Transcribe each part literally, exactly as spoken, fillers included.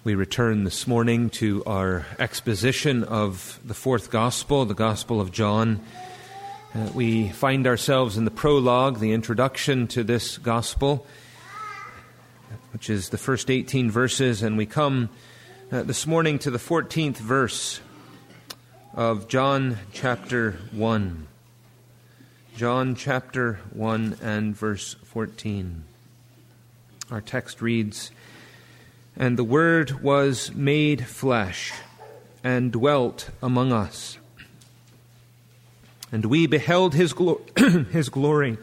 We return this morning to our exposition of the fourth gospel, the Gospel of John. Uh, we find ourselves in the prologue, the introduction to this gospel, which is the first eighteen verses, and we come uh, this morning to the fourteenth verse of John chapter one. John chapter one and verse fourteen. Our text reads, "And the Word was made flesh, and dwelt among us. And we beheld his, glo- his glory.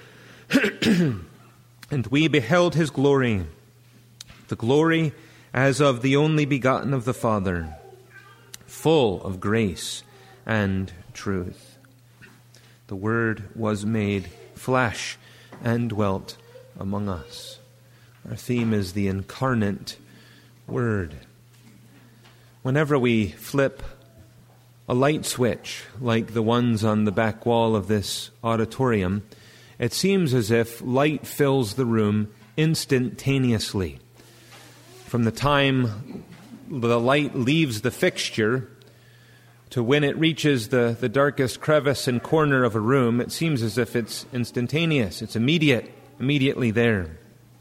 And we beheld his glory, the glory as of the only begotten of the Father, full of grace and truth." The Word was made flesh and dwelt among us. Our theme is the incarnate Word. Whenever we flip a light switch, like the ones on the back wall of this auditorium, it seems as if light fills the room instantaneously. From the time the light leaves the fixture to when it reaches the, the darkest crevice and corner of a room, it seems as if it's instantaneous. It's immediate, immediately there.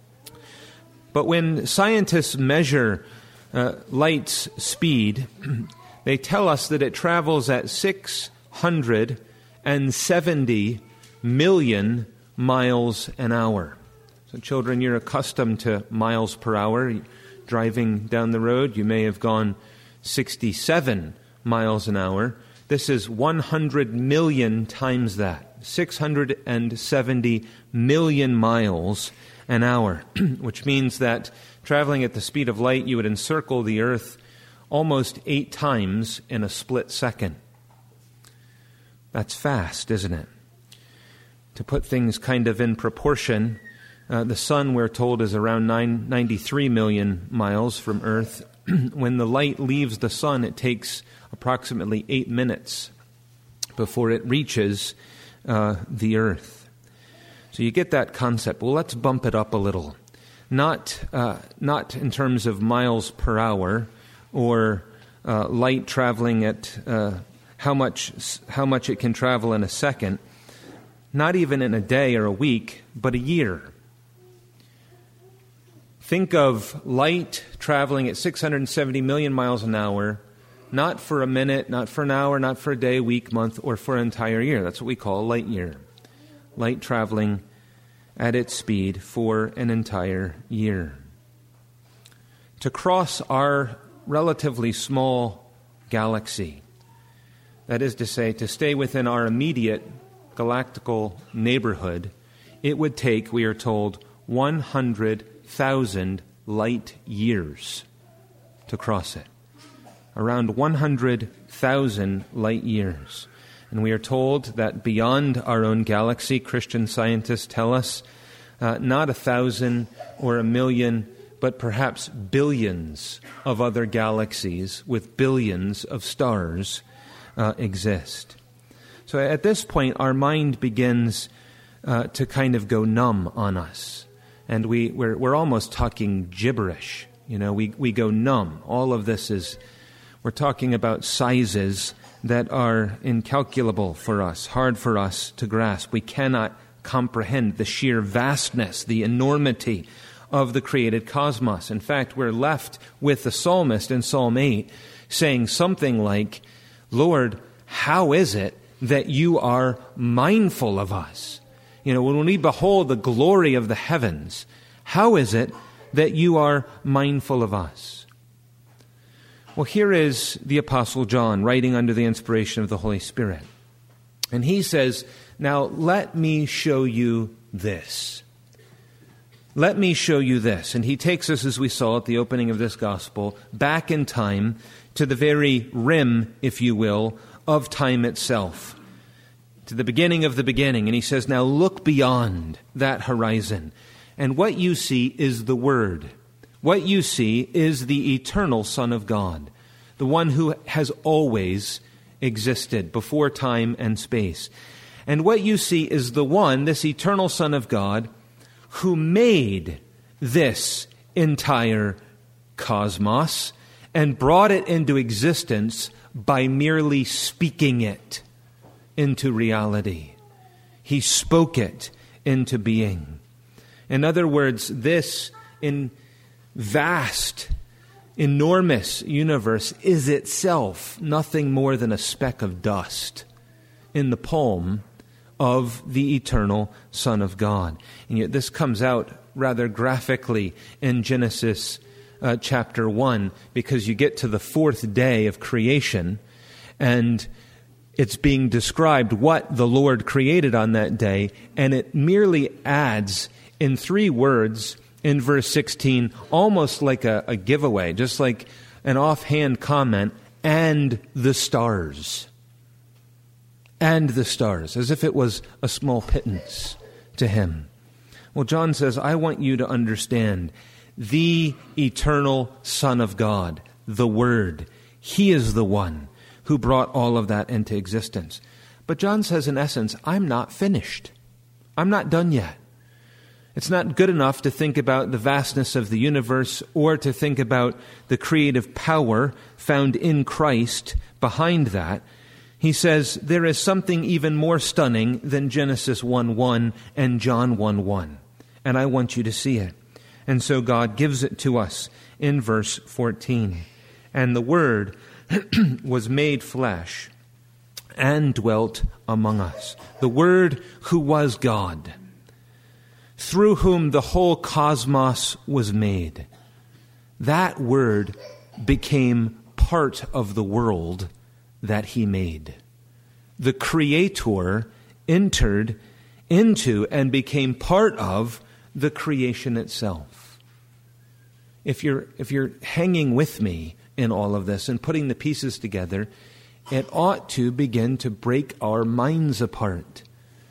But when scientists measure uh, light's speed, they tell us that it travels at six hundred seventy million miles an hour. So children, you're accustomed to miles per hour. Driving down the road, you may have gone sixty-seven miles an hour. This is one hundred million times that, six hundred seventy million miles an hour, which means that traveling at the speed of light, you would encircle the earth almost eight times in a split second. That's fast, isn't it? To put things kind of in proportion, uh, the sun, we're told, is around nine, ninety-three million miles from Earth. When the light leaves the sun, it takes approximately eight minutes before it reaches uh, the earth. So you get that concept. Well, let's bump it up a little. Not uh, not in terms of miles per hour or uh, light traveling at uh, how much how much it can travel in a second. Not even in a day or a week, but a year. Think of light traveling at six hundred seventy million miles an hour, not for a minute, not for an hour, not for a day, week, month, or for an entire year. That's what we call a light year. Light traveling at its speed for an entire year. To cross our relatively small galaxy, that is to say, to stay within our immediate galactical neighborhood, it would take, we are told, one hundred thousand light years to cross it. Around one hundred thousand light years. And we are told that beyond our own galaxy, Christian scientists tell us, uh, not a thousand or a million, but perhaps billions of other galaxies with billions of stars uh, exist. So at this point, our mind begins uh, to kind of go numb on us. And we, we're, we're almost talking gibberish. You know, we, we go numb. All of this is, we're talking about sizes that are incalculable for us, hard for us to grasp. We cannot comprehend the sheer vastness, the enormity of the created cosmos. In fact, we're left with the psalmist in Psalm eight saying something like, "Lord, how is it that you are mindful of us?" You know, when we behold the glory of the heavens, how is it that you are mindful of us? Well, here is the Apostle John writing under the inspiration of the Holy Spirit. And he says, "Now let me show you this. Let me show you this." And he takes us, as we saw at the opening of this gospel, back in time to the very rim, if you will, of time itself, to the beginning of the beginning. And he says, now look beyond that horizon. And what you see is the Word. What you see is the eternal Son of God, the one who has always existed before time and space. And what you see is the one, this eternal Son of God, who made this entire cosmos and brought it into existence by merely speaking it into reality. He spoke it into being. In other words, this in vast, enormous universe is itself nothing more than a speck of dust in the palm of the eternal Son of God. And yet this comes out rather graphically in Genesis uh, chapter one, because you get to the fourth day of creation, and it's being described what the Lord created on that day, and it merely adds in three words in verse sixteen, almost like a, a giveaway, just like an offhand comment, and the stars. And the stars, as if it was a small pittance to him. Well, John says, I want you to understand the eternal Son of God, the Word. He is the one who brought all of that into existence. But John says, in essence, I'm not finished. I'm not done yet. It's not good enough to think about the vastness of the universe or to think about the creative power found in Christ behind that. He says there is something even more stunning than Genesis one one and John one one. And I want you to see it. And so God gives it to us in verse fourteen. And the Word was made flesh and dwelt among us. The Word who was God, through whom the whole cosmos was made. That Word became part of the world that He made. The Creator entered into and became part of the creation itself. If you're, if you're hanging with me in all of this and putting the pieces together, it ought to begin to break our minds apart.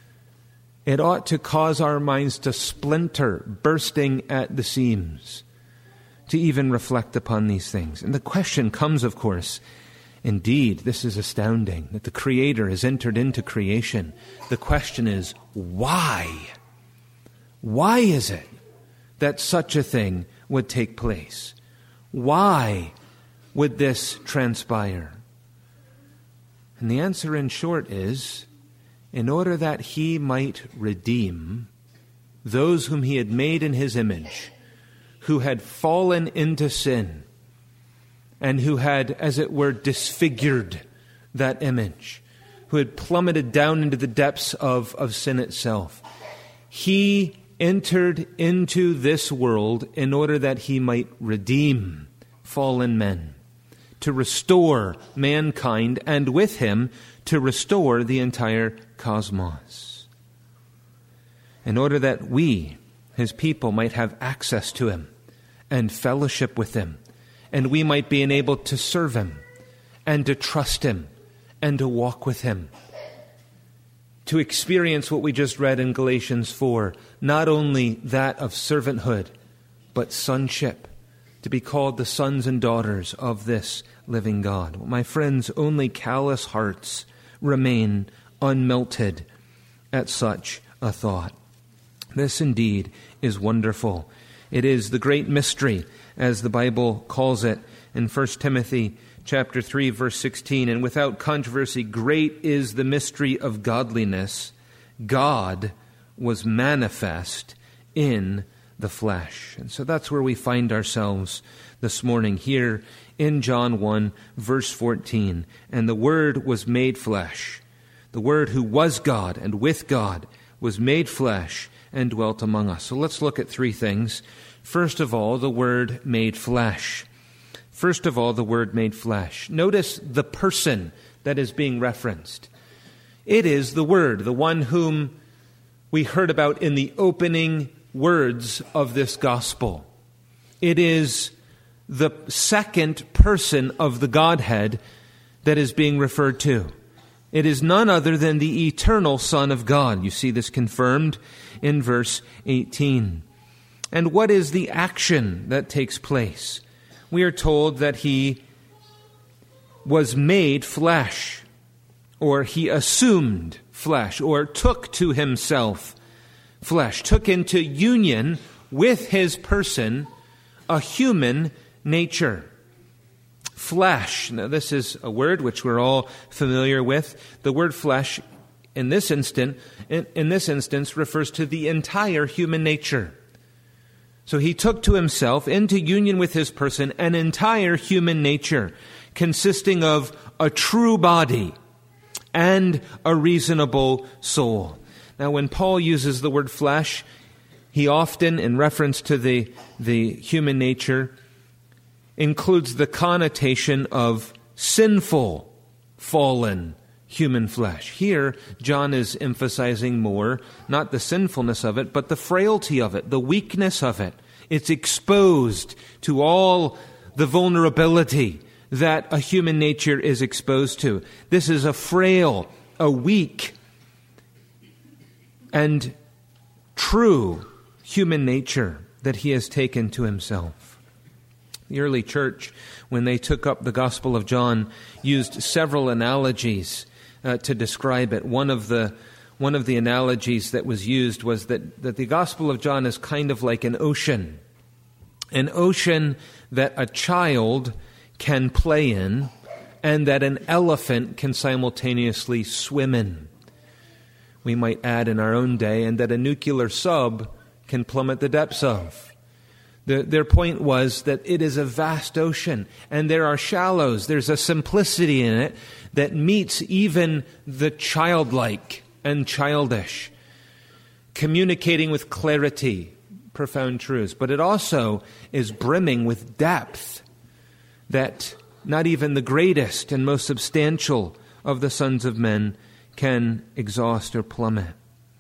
It ought to cause our minds to splinter, bursting at the seams, to even reflect upon these things. And the question comes, of course, indeed, this is astounding, that the Creator has entered into creation. The question is, why? Why is it that such a thing would take place? Why would this transpire? And the answer, in short, is in order that He might redeem those whom He had made in His image, who had fallen into sin, and who had, as it were, disfigured that image, who had plummeted down into the depths of, of sin itself. He entered into this world in order that He might redeem fallen men, to restore mankind, and with Him to restore the entire cosmos. In order that we, His people, might have access to Him and fellowship with Him, and we might be enabled to serve Him and to trust Him and to walk with Him. To experience what we just read in Galatians four, not only that of servanthood, but sonship, to be called the sons and daughters of this living God. My friends, only callous hearts remain unmelted at such a thought. This indeed is wonderful. It is the great mystery, as the Bible calls it in First Timothy chapter three, verse sixteen, and without controversy, great is the mystery of godliness. God was manifest in the flesh. And so that's where we find ourselves this morning, here in John one, verse fourteen. And the Word was made flesh. The Word who was God and with God was made flesh and dwelt among us. So let's look at three things. First of all, the Word made flesh. First of all, the Word made flesh. Notice the person that is being referenced. It is the Word, the one whom we heard about in the opening words of this gospel. It is the second person of the Godhead that is being referred to. It is none other than the eternal Son of God. You see this confirmed in verse eighteen. And what is the action that takes place? We are told that He was made flesh, or He assumed flesh, or took to Himself flesh, took into union with His person a human nature. Flesh. Now, this is a word which we're all familiar with. The word flesh, in this instant, in, in this instance, refers to the entire human nature. So he took to himself, into union with his person, an entire human nature, consisting of a true body and a reasonable soul. Now, when Paul uses the word flesh, he often, in reference to the, the human nature, includes the connotation of sinful, fallen human flesh. Here, John is emphasizing more, not the sinfulness of it, but the frailty of it, the weakness of it. It's exposed to all the vulnerability that a human nature is exposed to. This is a frail, a weak, and true human nature that he has taken to himself. The early church, when they took up the Gospel of John, used several analogies uh, to describe it. One of the one of the analogies that was used was that, that the Gospel of John is kind of like an ocean. An ocean that a child can play in and that an elephant can simultaneously swim in. We might add in our own day, and that a nuclear sub can plummet the depths of. The, their point was that it is a vast ocean, and there are shallows. There's a simplicity in it that meets even the childlike and childish, communicating with clarity profound truths. But it also is brimming with depth that not even the greatest and most substantial of the sons of men can exhaust or plummet.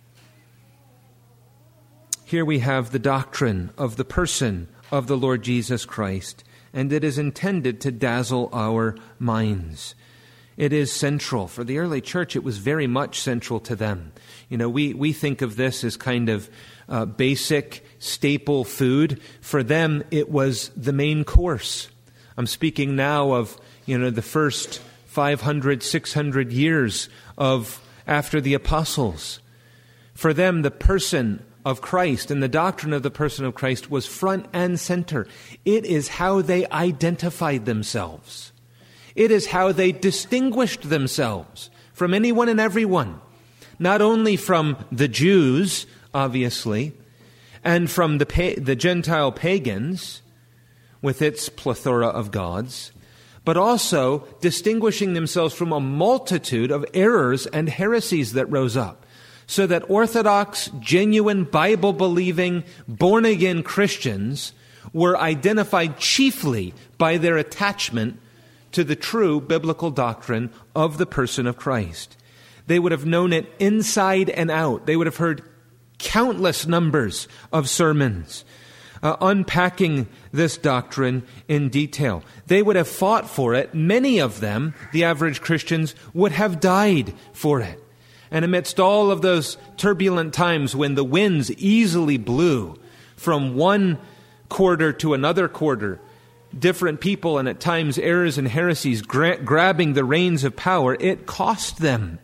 Here we have the doctrine of the person of the Lord Jesus Christ, and it is intended to dazzle our minds. It is central. For the early church, it was very much central to them. You know, we, we think of this as kind of uh, basic, staple food. For them, it was the main course. I'm speaking now of, you know, the first five hundred, six hundred years of after the apostles. For them, the person of Christ and the doctrine of the person of Christ was front and center. It is how they identified themselves. It is how they distinguished themselves from anyone and everyone. Not only from the Jews, obviously, and from the pa- the Gentile pagans, with its plethora of gods, but also distinguishing themselves from a multitude of errors and heresies that rose up. So that Orthodox, genuine, Bible-believing, born-again Christians were identified chiefly by their attachment to the true biblical doctrine of the person of Christ. They would have known it inside and out. They would have heard countless numbers of sermons uh, unpacking this doctrine in detail. They would have fought for it. Many of them, the average Christians, would have died for it. And amidst all of those turbulent times when the winds easily blew from one quarter to another quarter, different people and at times errors and heresies gra- grabbing the reins of power, it cost them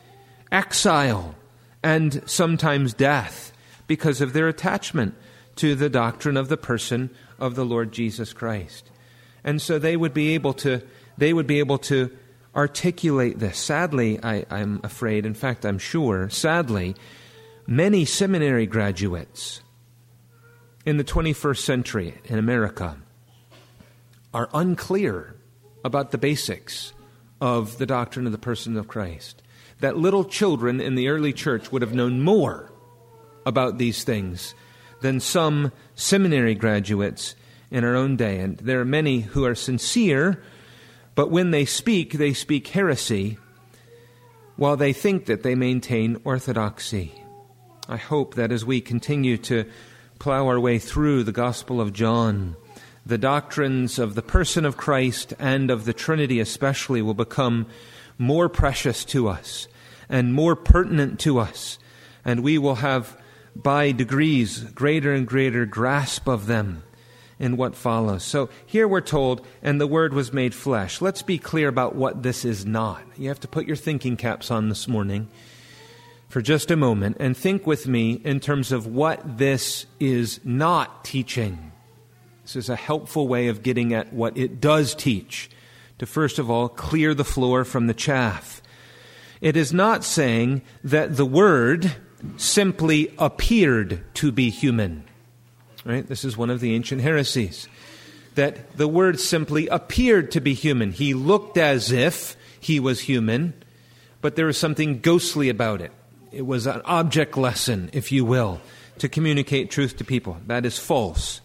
exile and sometimes death because of their attachment to the doctrine of the person of the Lord Jesus Christ. And so they would be able to, they would be able to articulate this. Sadly, I, I'm afraid, in fact, I'm sure, sadly, many seminary graduates in the twenty-first century in America are unclear about the basics of the doctrine of the person of Christ. That little children in the early church would have known more about these things than some seminary graduates in our own day. And there are many who are sincere, but when they speak, they speak heresy, while they think that they maintain orthodoxy. I hope that as we continue to plow our way through the Gospel of John, the doctrines of the person of Christ and of the Trinity especially will become more precious to us and more pertinent to us, and we will have by degrees greater and greater grasp of them in what follows. So here we're told, and the Word was made flesh. Let's be clear about what this is not. You have to put your thinking caps on this morning for just a moment and think with me in terms of what this is not teaching. This is a helpful way of getting at what it does teach, to first of all clear the floor from the chaff. It is not saying that the Word simply appeared to be human. Right? This is one of the ancient heresies, that the Word simply appeared to be human. He looked as if he was human, but there was something ghostly about it. It was an object lesson, if you will, to communicate truth to people. That is false.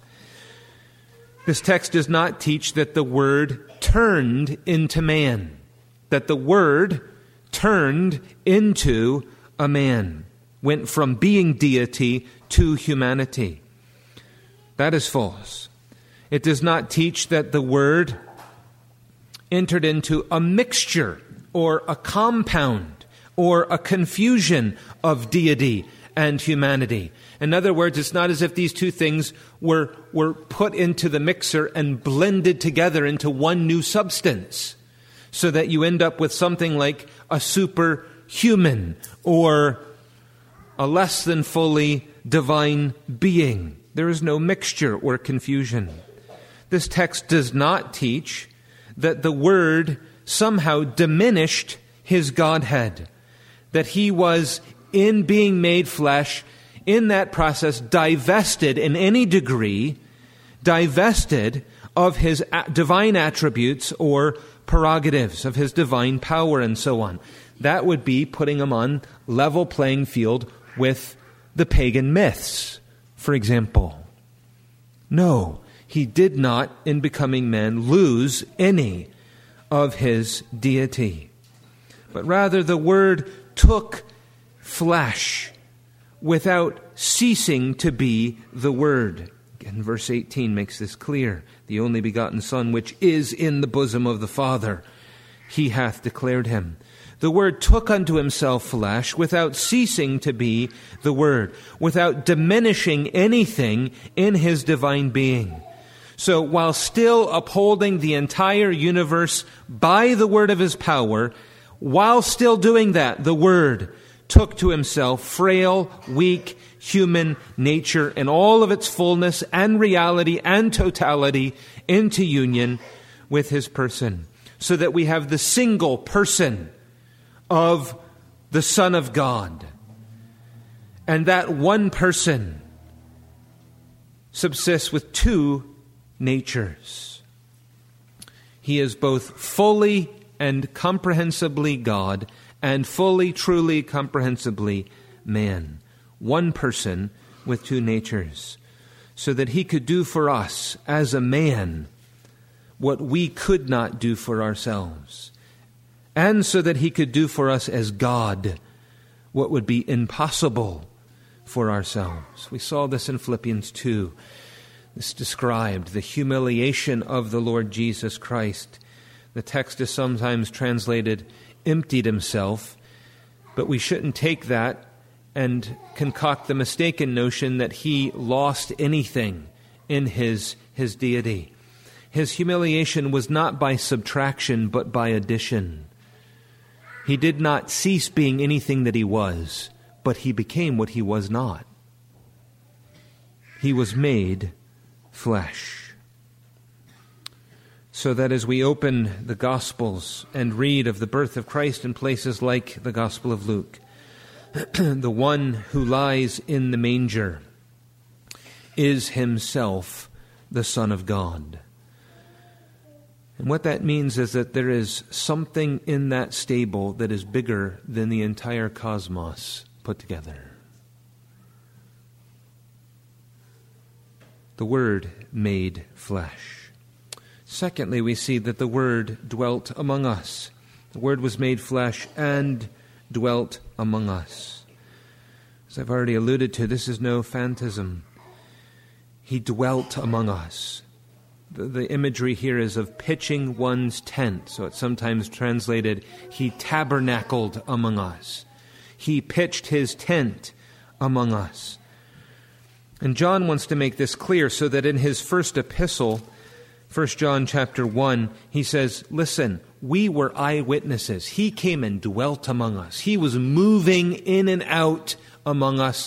This text does not teach that the Word turned into man, that the Word turned into a man, went from being deity to humanity. That is false. It does not teach that the Word entered into a mixture or a compound or a confusion of deity and humanity. In other words, it's not as if these two things were, were put into the mixer and blended together into one new substance, so that you end up with something like a superhuman or a less than fully divine being. There is no mixture or confusion. This text does not teach that the Word somehow diminished his Godhead, that he was, in being made flesh, in that process divested in any degree, divested of his divine attributes or prerogatives, of his divine power and so on. That would be putting him on level playing field with the pagan myths, for example. No, he did not, in becoming man, lose any of his deity. But rather the Word took flesh without ceasing to be the Word. Again, verse eighteen makes this clear. The only begotten Son, which is in the bosom of the Father, he hath declared him. The Word took unto himself flesh without ceasing to be the Word, without diminishing anything in his divine being. So while still upholding the entire universe by the word of his power, while still doing that, the Word took to himself frail, weak, human nature in all of its fullness and reality and totality into union with his person, so that we have the single person of the Son of God. And that one person subsists with two natures. He is both fully and comprehensibly God, and fully, truly, comprehensibly man. One person with two natures, so that he could do for us as a man what we could not do for ourselves, and so that he could do for us as God what would be impossible for ourselves. We saw this in Philippians two. This described the humiliation of the Lord Jesus Christ. The text is sometimes translated, emptied himself, but we shouldn't take that and concoct the mistaken notion that he lost anything in his, his deity. His humiliation was not by subtraction, but by addition. He did not cease being anything that he was, but he became what he was not. He was made flesh. So that as we open the Gospels and read of the birth of Christ in places like the Gospel of Luke, the one who lies in the manger is himself the Son of God. And what that means is that there is something in that stable that is bigger than the entire cosmos put together. The Word made flesh. Secondly, we see that the Word dwelt among us. The Word was made flesh and dwelt among us. As I've already alluded to, this is no phantasm. He dwelt among us. The, the imagery here is of pitching one's tent. So it's sometimes translated, he tabernacled among us. He pitched his tent among us. And John wants to make this clear so that in his first epistle, First John chapter one, he says, listen, we were eyewitnesses. He came and dwelt among us. He was moving in and out among us.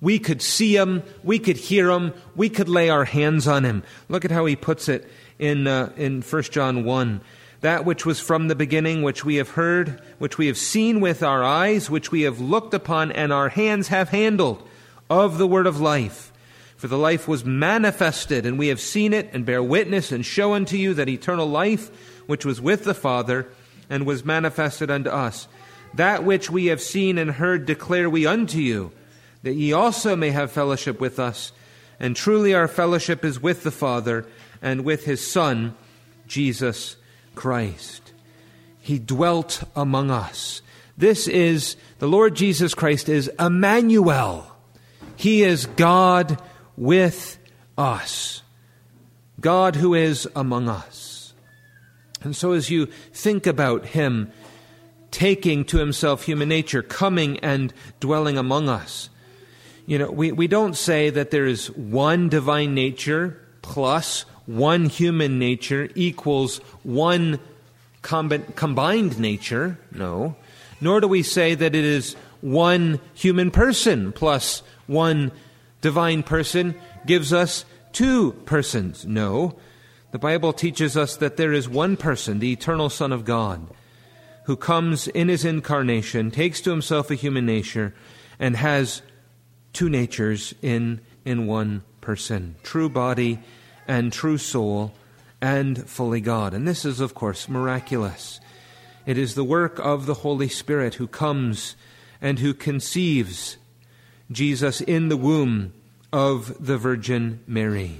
We could see him, we could hear him, we could lay our hands on him. Look at how he puts it in uh, in First John one. That which was from the beginning, which we have heard, which we have seen with our eyes, which we have looked upon, and our hands have handled, of the word of life. For the life was manifested, and we have seen it, and bear witness, and show unto you that eternal life, which was with the Father, and was manifested unto us. That which we have seen and heard declare we unto you, that ye also may have fellowship with us. And truly our fellowship is with the Father, and with his Son, Jesus Christ. He dwelt among us. This is, the Lord Jesus Christ is Emmanuel. He is God with us. God who is among us. And so as you think about him taking to himself human nature, coming and dwelling among us, you know, we, we don't say that there is one divine nature plus one human nature equals one combi- combined nature. No. Nor do we say that it is one human person plus one divine person gives us two persons. No. The Bible teaches us that there is one person, the eternal Son of God, who comes in his incarnation, takes to himself a human nature, and has two natures in, in one person. True body and true soul, and fully God. And this is, of course, miraculous. It is the work of the Holy Spirit who comes and who conceives Jesus in the womb of the Virgin Mary,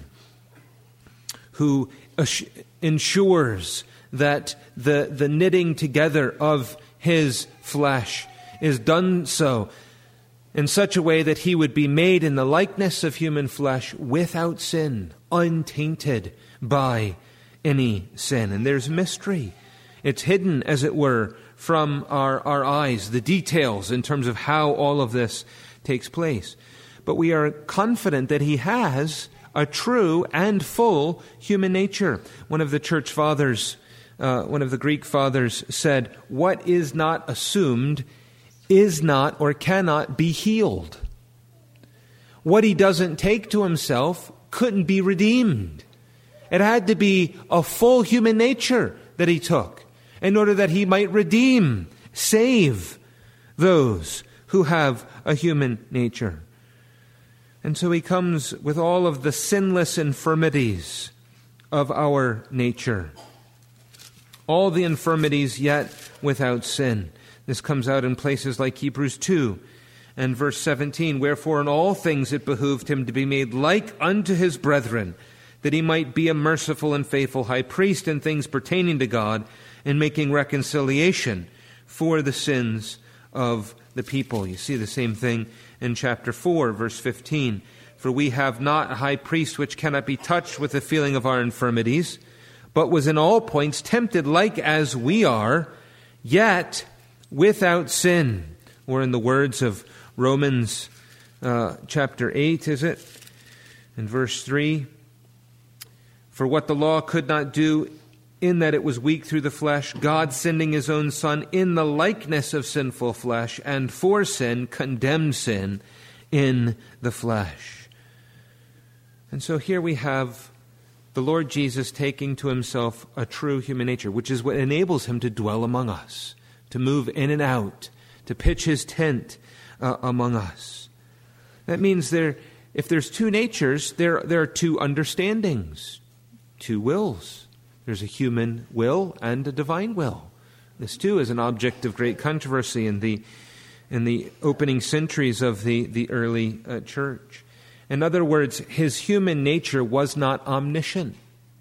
who ensures that the, the knitting together of his flesh is done so in such a way that he would be made in the likeness of human flesh without sin, untainted by any sin. And there's mystery. It's hidden, as it were, from our, our eyes, the details in terms of how all of this takes place. But we are confident that he has a true and full human nature. One of the church fathers, uh, one of the Greek fathers said, "What is not assumed is not or cannot be healed." What he doesn't take to himself couldn't be redeemed. It had to be a full human nature that he took in order that he might redeem, save those who have a human nature. And so he comes with all of the sinless infirmities of our nature. All the infirmities, yet without sin. This comes out in places like Hebrews two and verse seventeen. "Wherefore in all things it behooved him to be made like unto his brethren, that he might be a merciful and faithful high priest in things pertaining to God, and making reconciliation for the sins of the people." You see the same thing in chapter four, verse fifteen. "For we have not a high priest which cannot be touched with the feeling of our infirmities, but was in all points tempted like as we are, yet without sin." Or in the words of Romans uh, chapter eight, is it? In verse three, "For what the law could not do, in that it was weak through the flesh, God sending his own Son in the likeness of sinful flesh, and for sin condemned sin in the flesh." And so here we have the Lord Jesus taking to himself a true human nature, which is what enables him to dwell among us, to move in and out, to pitch his tent uh, among us. That means there, if there's two natures, there, there are two understandings, two wills. There's a human will and a divine will. This too is an object of great controversy in the in the opening centuries of the, the early uh, church. In other words, his human nature was not omniscient.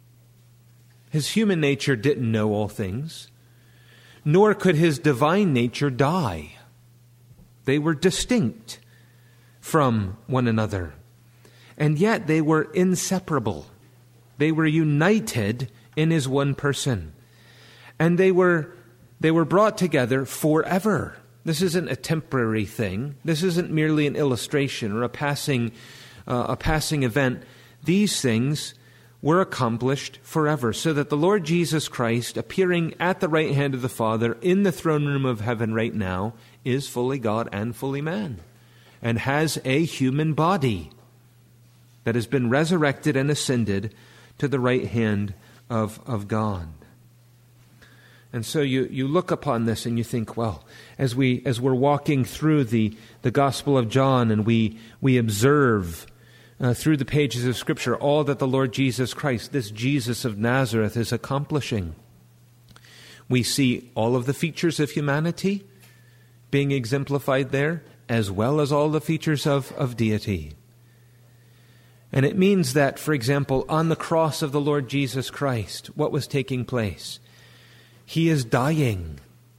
His human nature didn't know all things, nor could his divine nature die. They were distinct from one another, and yet they were inseparable. They were united in his one person, and they were they were brought together forever. This isn't a temporary thing. This isn't merely an illustration or a passing uh, a passing event. These things were accomplished forever, so that the Lord Jesus Christ, appearing at the right hand of the Father in the throne room of heaven right now, is fully God and fully man. and has a human body that has been resurrected and ascended to the right hand of, of God. And so you, you look upon this and you think, well, as we as we're walking through the, the Gospel of John and we we observe uh, through the pages of Scripture all that the Lord Jesus Christ, this Jesus of Nazareth, is accomplishing. We see all of the features of humanity being exemplified there, as well as all the features of, of deity. And it means that, for example, on the cross of the Lord Jesus Christ, what was taking place? He is dying.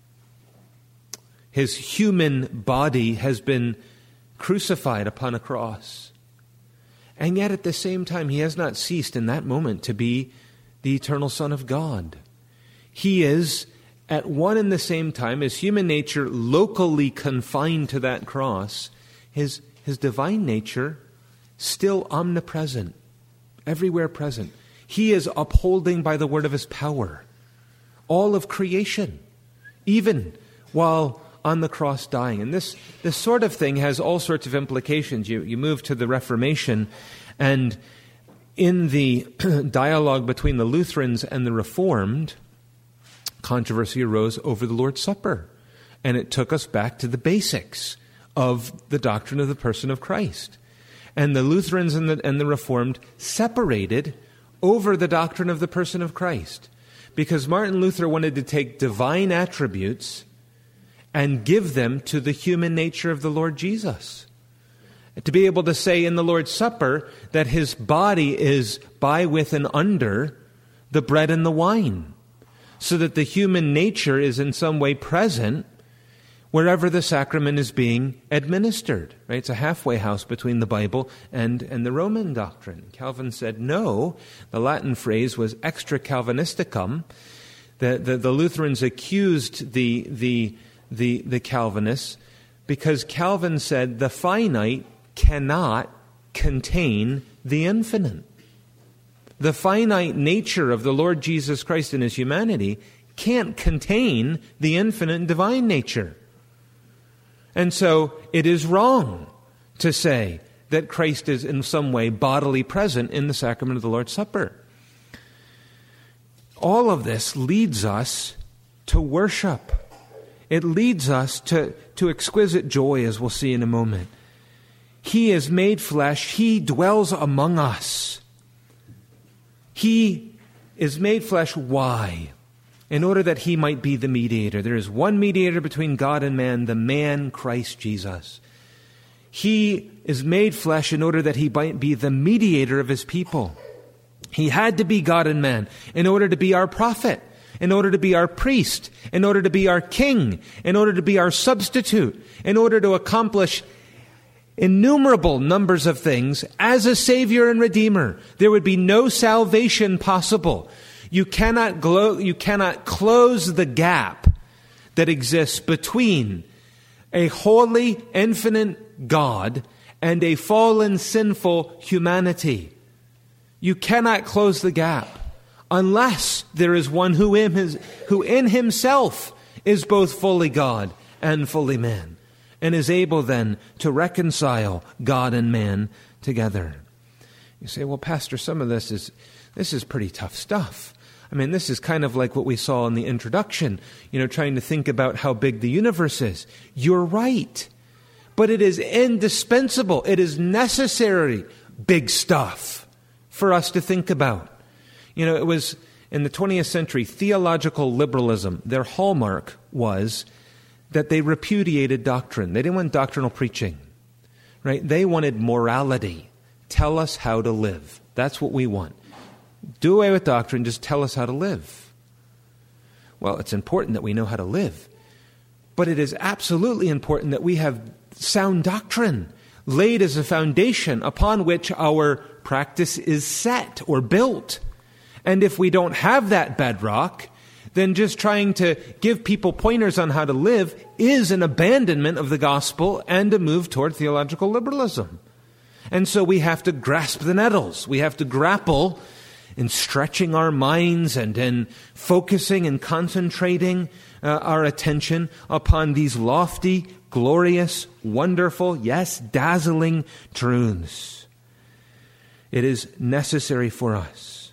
His human body has been crucified upon a cross. And yet at the same time, he has not ceased in that moment to be the eternal Son of God. He is at one and the same time, his human nature locally confined to that cross, his, his divine nature still omnipresent, everywhere present. He is upholding by the word of his power all of creation, even while on the cross dying. And this, this sort of thing has all sorts of implications. You, you move to the Reformation, and in the dialogue between the Lutherans and the Reformed, controversy arose over the Lord's Supper. And it took us back to the basics of the doctrine of the person of Christ. And the Lutherans and the, and the Reformed separated over the doctrine of the person of Christ. Because Martin Luther wanted to take divine attributes and give them to the human nature of the Lord Jesus. To be able to say in the Lord's Supper that his body is by, with, and under the bread and the wine, so that the human nature is in some way present wherever the sacrament is being administered. Right? It's a halfway house between the Bible and, and the Roman doctrine. Calvin said no. The Latin phrase was extra Calvinisticum. The, the, the Lutherans accused the, the, the, the Calvinists because Calvin said the finite cannot contain the infinite. The finite nature of the Lord Jesus Christ in his humanity can't contain the infinite and divine nature. And so it is wrong to say that Christ is in some way bodily present in the sacrament of the Lord's Supper. All of this leads us to worship. It leads us to, to exquisite joy, as we'll see in a moment. He is made flesh. He dwells among us. He is made flesh. Why? In order that he might be the mediator. There is one mediator between God and man, the man Christ Jesus. He is made flesh in order that he might be the mediator of his people. He had to be God and man in order to be our prophet, in order to be our priest, in order to be our king, in order to be our substitute, in order to accomplish innumerable numbers of things as a Savior and Redeemer. There would be no salvation possible. You cannot glo- you cannot close the gap that exists between a holy, infinite God and a fallen, sinful humanity. You cannot close the gap unless there is one who in, his, who in himself is both fully God and fully man, and is able then to reconcile God and man together. You say, well, Pastor, some of this is this is pretty tough stuff. I mean, this is kind of like what we saw in the introduction, you know, trying to think about how big the universe is. You're right. But it is indispensable. It is necessary big stuff for us to think about. You know, it was in the twentieth century, theological liberalism, their hallmark was that they repudiated doctrine. They didn't want doctrinal preaching, right? They wanted morality. Tell us how to live. That's what we want. Do away with doctrine, just tell us how to live. Well, it's important that we know how to live. But it is absolutely important that we have sound doctrine laid as a foundation upon which our practice is set or built. And if we don't have that bedrock, then just trying to give people pointers on how to live is an abandonment of the gospel and a move toward theological liberalism. And so we have to grasp the nettles. We have to grapple in stretching our minds and in focusing and concentrating uh, our attention upon these lofty, glorious, wonderful, yes, dazzling truths. It is necessary for us.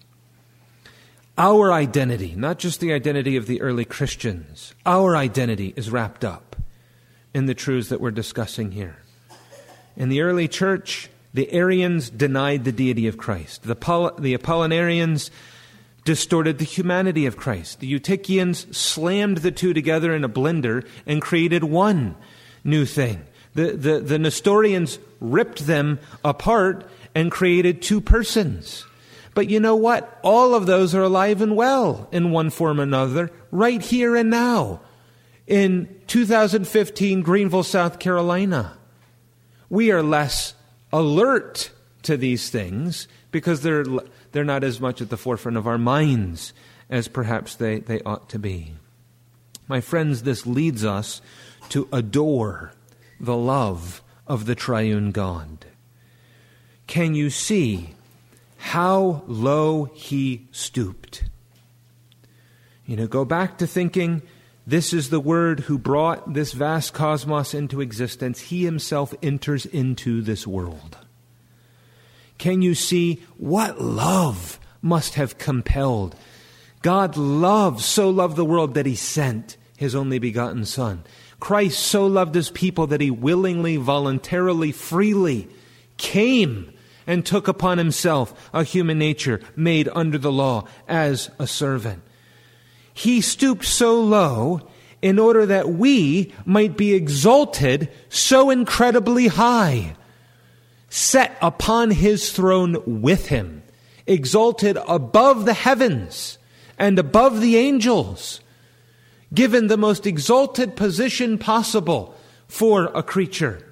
Our identity, not just the identity of the early Christians, our identity is wrapped up in the truths that we're discussing here. In the early church, the Arians denied the deity of Christ. The, Pol- the Apollinarians distorted the humanity of Christ. The Eutychians slammed the two together in a blender and created one new thing. The, the, the Nestorians ripped them apart and created two persons. But you know what? All of those are alive and well in one form or another, right here and now, in two thousand fifteen Greenville, South Carolina. We are less alert to these things because they're they're not as much at the forefront of our minds as perhaps they, they ought to be. My friends, this leads us to adore the love of the triune God. Can you see how low he stooped? You know, go back to thinking, this is the Word who brought this vast cosmos into existence. He himself enters into this world. Can you see what love must have compelled? God loved, so loved the world that he sent his only begotten Son. Christ so loved his people that he willingly, voluntarily, freely came and took upon himself a human nature made under the law as a servant. He stooped so low in order that we might be exalted so incredibly high, set upon his throne with him, exalted above the heavens and above the angels, given the most exalted position possible for a creature.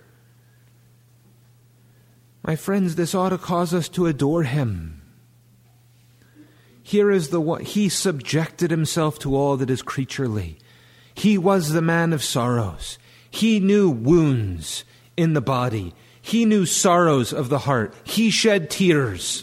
My friends, this ought to cause us to adore him. Here is the one. He subjected himself to all that is creaturely. He was the man of sorrows. He knew wounds in the body. He knew sorrows of the heart. He shed tears.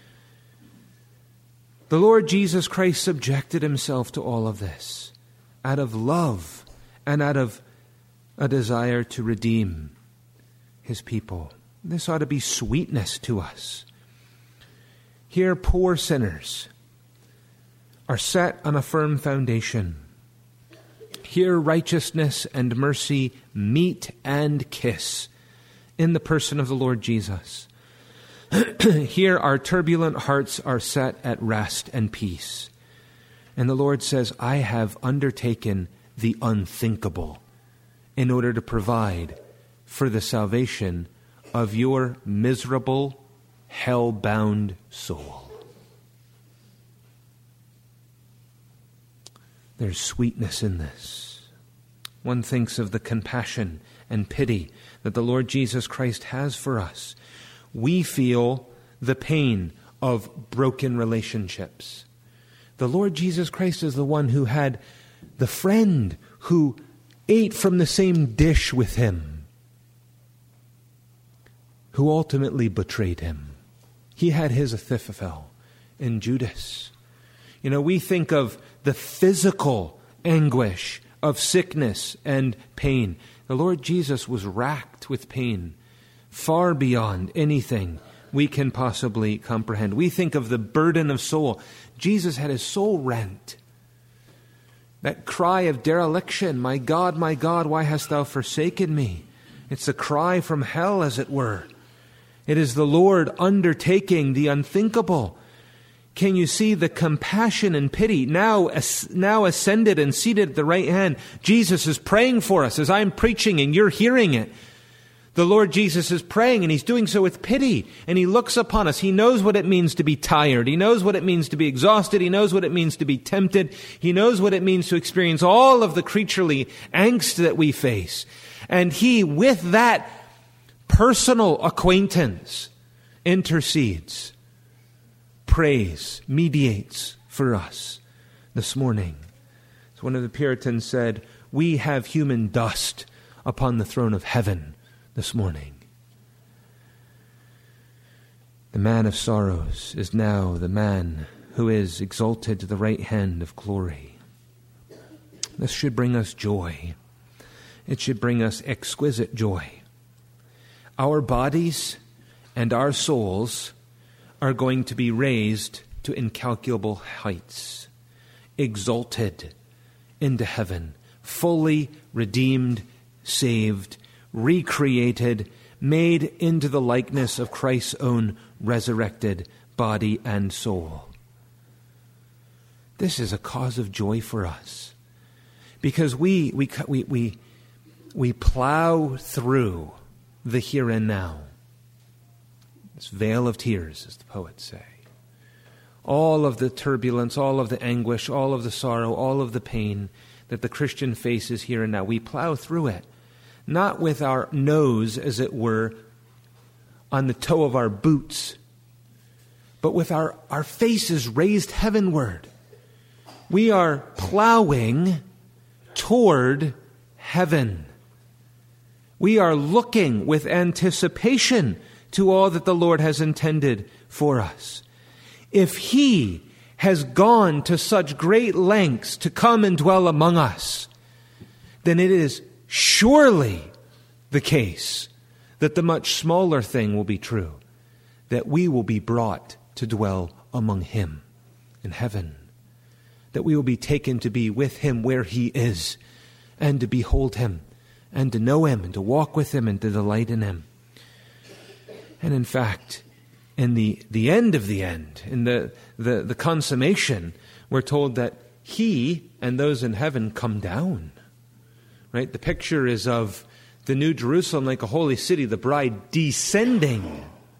The Lord Jesus Christ subjected himself to all of this out of love and out of a desire to redeem his people. This ought to be sweetness to us. Here, poor sinners are set on a firm foundation. Here, righteousness and mercy meet and kiss in the person of the Lord Jesus. Here, our turbulent hearts are set at rest and peace. And the Lord says, I have undertaken the unthinkable in order to provide for the salvation of your miserable, hell-bound soul. There's sweetness in this. One thinks of the compassion and pity that the Lord Jesus Christ has for us. We feel the pain of broken relationships. The Lord Jesus Christ is the one who had the friend who ate from the same dish with him, who ultimately betrayed him. He had his Ahithophel in Judas. You know, we think of the physical anguish of sickness and pain. The Lord Jesus was racked with pain far beyond anything we can possibly comprehend. We think of the burden of soul. Jesus had his soul rent. That cry of dereliction, my God, my God, why hast thou forsaken me? It's a cry from hell, as it were. It is the Lord undertaking the unthinkable. Can you see the compassion and pity? Now, now ascended and seated at the right hand, Jesus is praying for us as I'm preaching and you're hearing it. The Lord Jesus is praying, and he's doing so with pity. And he looks upon us. He knows what it means to be tired. He knows what it means to be exhausted. He knows what it means to be tempted. He knows what it means to experience all of the creaturely angst that we face. And he, with that personal acquaintance, intercedes, prays, mediates for us this morning. As one of the Puritans said, we have human dust upon the throne of heaven this morning. The man of sorrows is now the man who is exalted to the right hand of glory. This should bring us joy. it should bring us exquisite joy. Our bodies and our souls are going to be raised to incalculable heights, exalted into heaven, fully redeemed, saved, recreated, made into the likeness of Christ's own resurrected body and soul. This is a cause of joy for us, because we we we we, we plow through the here and now. This veil of tears, as the poets say. All of the turbulence, all of the anguish, all of the sorrow, all of the pain that the Christian faces here and now. We plow through it, not with our nose, as it were, on the toe of our boots, but with our, our faces raised heavenward. We are plowing toward heaven. We are looking with anticipation to all that the Lord has intended for us. If He has gone to such great lengths to come and dwell among us, then it is surely the case that the much smaller thing will be true, that we will be brought to dwell among Him in heaven, that we will be taken to be with Him where He is, and to behold Him, and to know Him, and to walk with Him, and to delight in Him. And in fact, in the, the end of the end, in the, the, the consummation, we're told that He and those in heaven come down. Right? The picture is of the New Jerusalem like a holy city, the bride descending,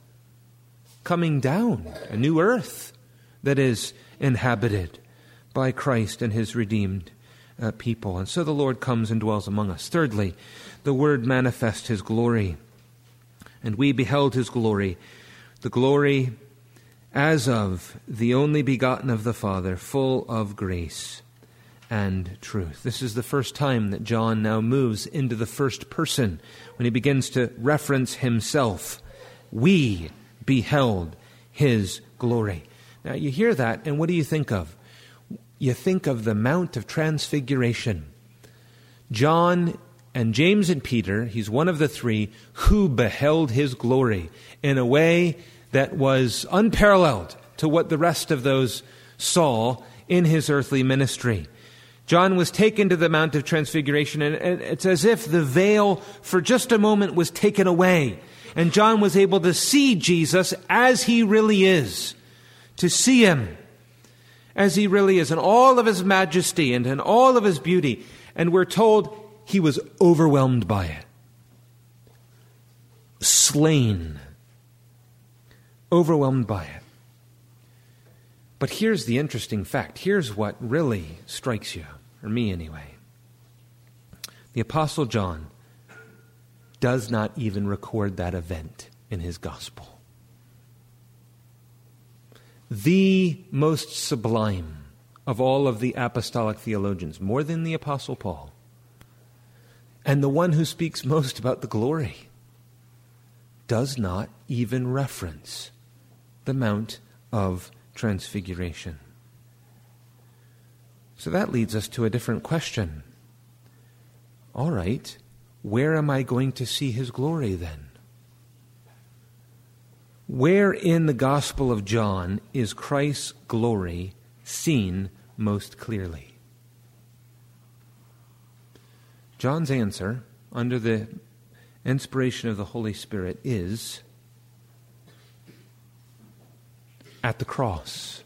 coming down, a new earth that is inhabited by Christ and His redeemed uh, people. And so the Lord comes and dwells among us. Thirdly, the Word manifests His glory. And we beheld His glory, the glory as of the only begotten of the Father, full of grace and truth. This is the first time that John now moves into the first person when he begins to reference himself. We beheld His glory. Now you hear that, and what do you think of? You think of the Mount of Transfiguration. John and James and Peter, he's one of the three, who beheld His glory in a way that was unparalleled to what the rest of those saw in His earthly ministry. John was taken to the Mount of Transfiguration, and it's as if the veil for just a moment was taken away, and John was able to see Jesus as He really is, to see Him as He really is in all of His majesty and in all of His beauty. And we're told He was overwhelmed by it. Slain. Overwhelmed by it. But here's the interesting fact. Here's what really strikes you, or me anyway. The Apostle John does not even record that event in his gospel. The most sublime of all of the apostolic theologians, more than the Apostle Paul, and the one who speaks most about the glory, does not even reference the Mount of Transfiguration. So that leads us to a different question. All right, where am I going to see His glory then? Where in the Gospel of John is Christ's glory seen most clearly? John's answer, under the inspiration of the Holy Spirit, is at the cross.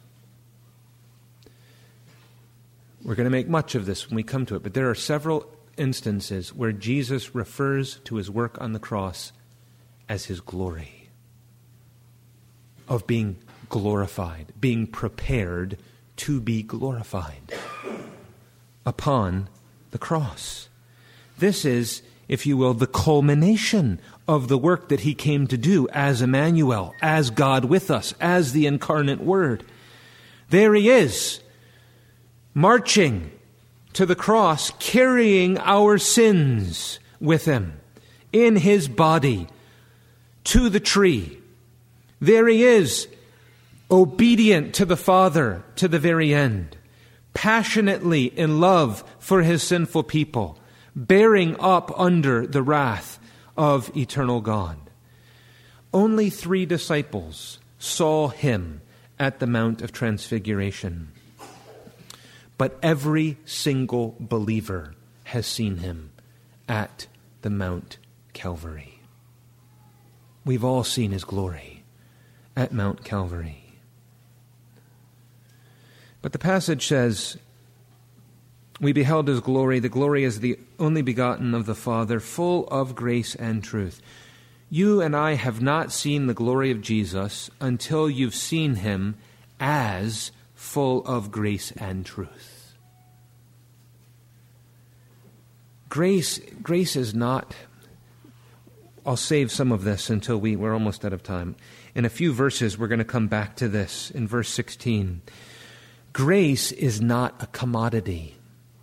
We're going to make much of this when we come to it, but there are several instances where Jesus refers to His work on the cross as His glory, of being glorified, being prepared to be glorified upon the cross. This is, if you will, the culmination of the work that He came to do as Emmanuel, as God with us, as the incarnate Word. There He is, marching to the cross, carrying our sins with Him in His body to the tree. There He is, obedient to the Father to the very end, passionately in love for His sinful people, bearing up under the wrath of eternal God. Only three disciples saw him at the Mount of Transfiguration. But every single believer has seen him at the Mount Calvary. We've all seen his glory at Mount Calvary. But the passage says, we beheld his glory. The glory is the only begotten of the Father, full of grace and truth. You and I have not seen the glory of Jesus until you've seen him as full of grace and truth. Grace, grace is not... I'll save some of this until we, we're almost out of time. In a few verses, we're going to come back to this in verse sixteen. Grace is not a commodity.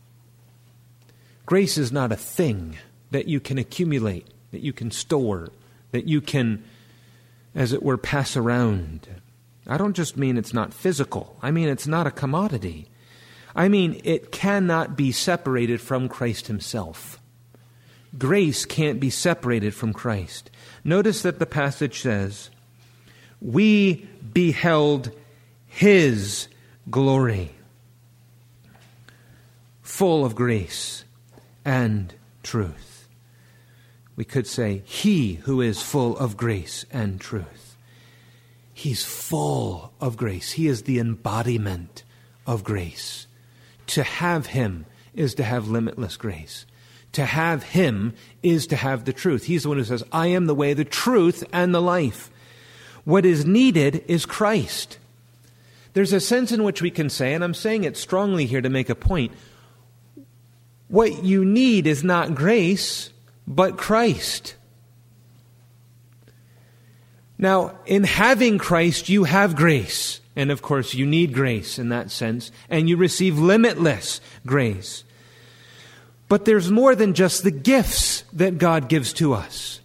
Grace is not a thing that you can accumulate, that you can store, that you can, as it were, pass around. I don't just mean it's not physical. I mean it's not a commodity. I mean it cannot be separated from Christ himself. Grace can't be separated from Christ. Notice that the passage says, we beheld his glory, full of grace and truth. We could say, he who is full of grace and truth. He's full of grace. He is the embodiment of grace. To have him is to have limitless grace. To have him is to have the truth. He's the one who says, I am the way, the truth, and the life. What is needed is Christ. There's a sense in which we can say, and I'm saying it strongly here to make a point, what you need is not grace, but Christ. Now, in having Christ, you have grace. And of course, you need grace in that sense. And you receive limitless grace. But there's more than just the gifts that God gives to us.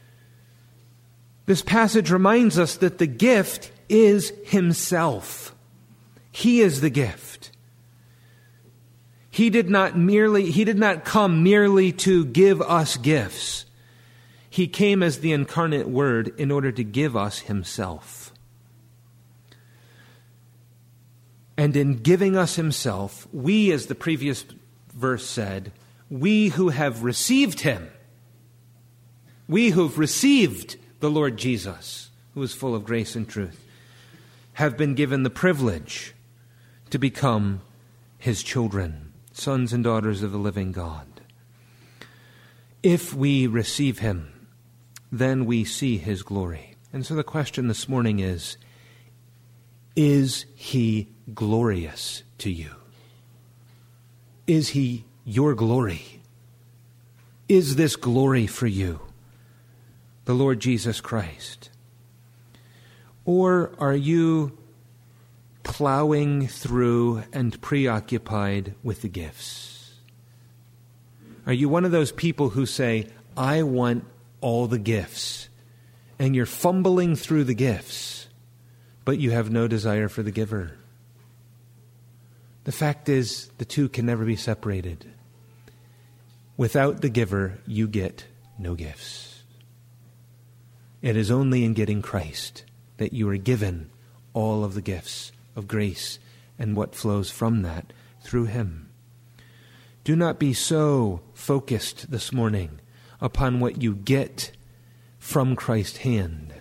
This passage reminds us that the gift is himself. He is the gift. He did not merely, he did not come merely to give us gifts. He came as the incarnate Word in order to give us himself. And in giving us himself, we, as the previous verse said, we who have received him, we who have received the Lord Jesus, who is full of grace and truth, have been given the privilege to become his children, sons and daughters of the living God. If we receive him, then we see his glory. And so the question this morning is, is he glorious to you? Is he your glory? Is this glory for you, the Lord Jesus Christ? Or are you plowing through and preoccupied with the gifts? Are you one of those people who say, I want all the gifts, and you're fumbling through the gifts, but you have no desire for the giver? The fact is, the two can never be separated. Without the giver, you get no gifts. It is only in getting Christ that you are given all of the gifts of grace and what flows from that through him. Do not be so focused this morning upon what you get from Christ's hand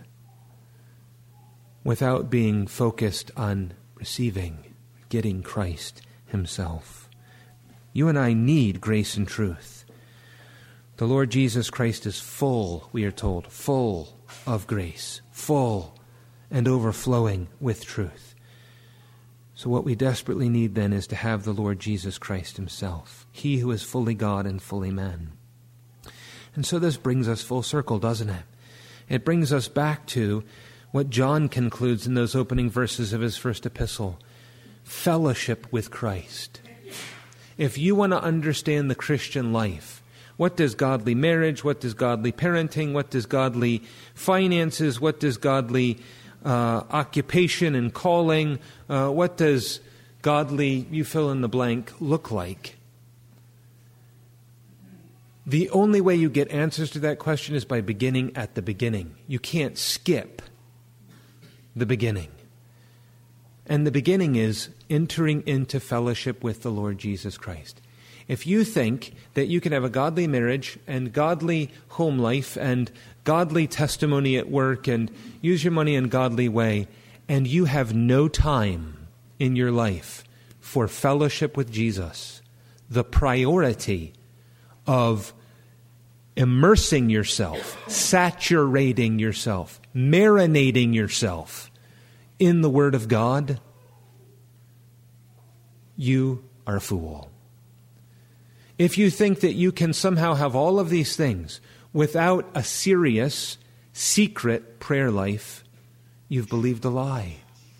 without being focused on receiving, getting Christ himself. You and I need grace and truth. The Lord Jesus Christ is full, we are told, full of grace, full and overflowing with truth. So what we desperately need then is to have the Lord Jesus Christ himself, he who is fully God and fully man. And so this brings us full circle, doesn't it? It brings us back to what John concludes in those opening verses of his first epistle. Fellowship with Christ. If you want to understand the Christian life, what does godly marriage, what does godly parenting, what does godly finances, what does godly uh, occupation and calling, uh, what does godly, you fill in the blank, look like? The only way you get answers to that question is by beginning at the beginning. You can't skip the beginning. And the beginning is entering into fellowship with the Lord Jesus Christ. If you think that you can have a godly marriage and godly home life and godly testimony at work and use your money in a godly way, and you have no time in your life for fellowship with Jesus, the priority of immersing yourself, saturating yourself, marinating yourself in the Word of God, you are a fool. If you think that you can somehow have all of these things without a serious, secret prayer life, you've believed a lie.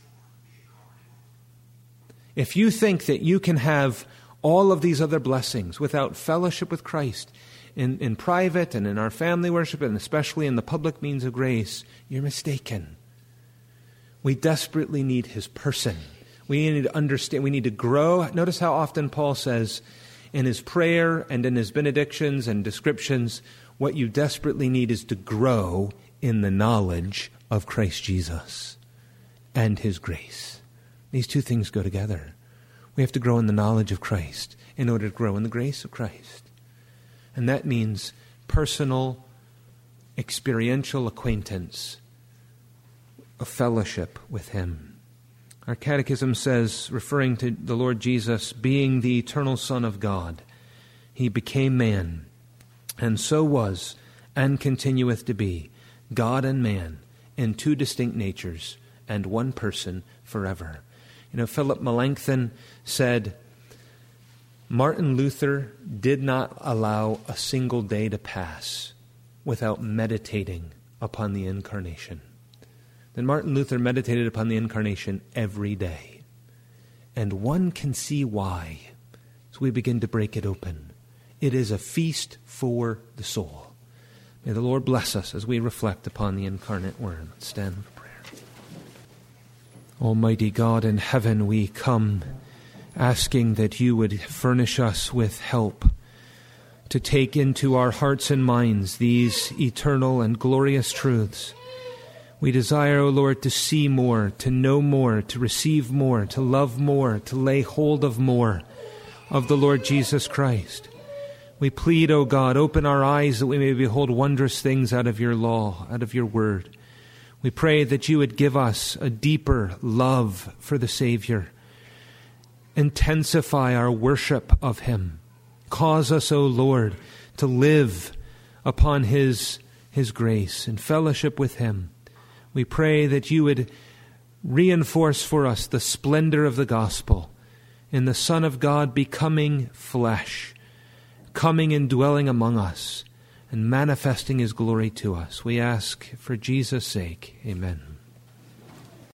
If you think that you can have all of these other blessings without fellowship with Christ in, in private and in our family worship and especially in the public means of grace, you're mistaken. We desperately need His person. We need to understand, we need to grow. Notice how often Paul says in his prayer and in his benedictions and descriptions, what you desperately need is to grow in the knowledge of Christ Jesus and His grace. These two things go together. We have to grow in the knowledge of Christ in order to grow in the grace of Christ. And that means personal, experiential acquaintance, a fellowship with Him. Our catechism says, referring to the Lord Jesus being the eternal Son of God, He became man, and so was, and continueth to be, God and man, in two distinct natures, and one person forever. You know, Philip Melanchthon said, Martin Luther did not allow a single day to pass without meditating upon the Incarnation. Then Martin Luther meditated upon the Incarnation every day. And one can see why as we begin to break it open. It is a feast for the soul. May the Lord bless us as we reflect upon the incarnate Word. Let's stand for prayer. Almighty God in heaven, we come asking that you would furnish us with help to take into our hearts and minds these eternal and glorious truths. We desire, O Lord, to see more, to know more, to receive more, to love more, to lay hold of more of the Lord Jesus Christ. We plead, O God, open our eyes that we may behold wondrous things out of your law, out of your word. We pray that you would give us a deeper love for the Savior. Intensify our worship of Him. Cause us, O Lord, to live upon His, His grace and fellowship with Him. We pray that you would reinforce for us the splendor of the gospel in the Son of God becoming flesh, coming and dwelling among us and manifesting His glory to us. We ask for Jesus' sake. Amen.